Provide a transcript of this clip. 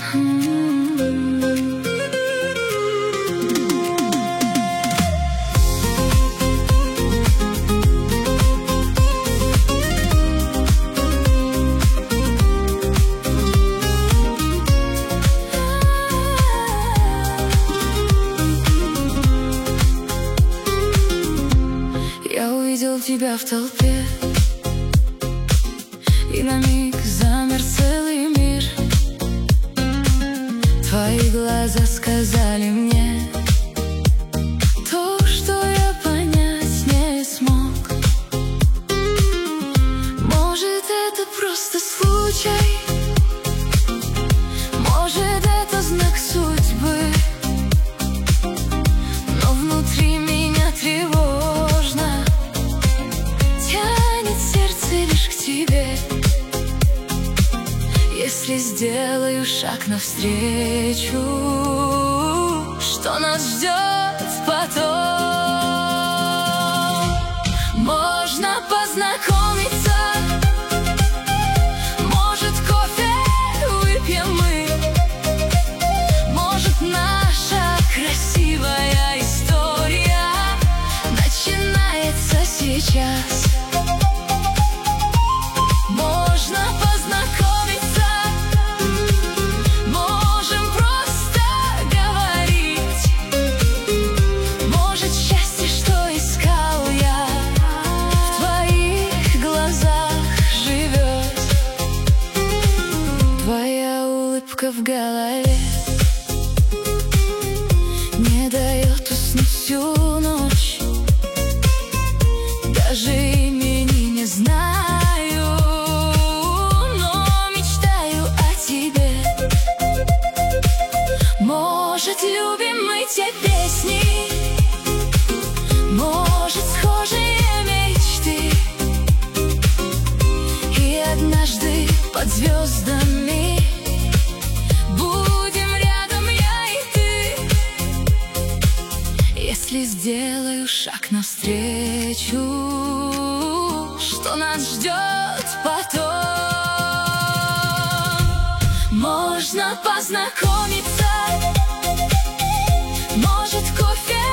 Я увидел тебя в толпе, и на миг замер целый мир. Твои глаза сказали мне то, что я понять не смог. Может, это просто случай, может, это знак судьбы, но внутри меня тревожно, тянет сердце лишь к тебе. Если сделаю шаг навстречу, что нас ждет потом? Можно познакомиться, может, кофе выпьем мы, может, наша красивая история начинается сейчас. Можно познакомиться, можем просто говорить. Может, счастье, что искал я, в твоих глазах живет. Твоя улыбка в голове не дает уснуть всю ночь. Даже имени не знаю, но мечтаю о тебе. Может, любим мы те песни, может, схожие мечты, и однажды под звездами будем рядом я и ты. Если сделаю шаг навстречу, что нас ждет потом? Можно познакомиться, может, кофе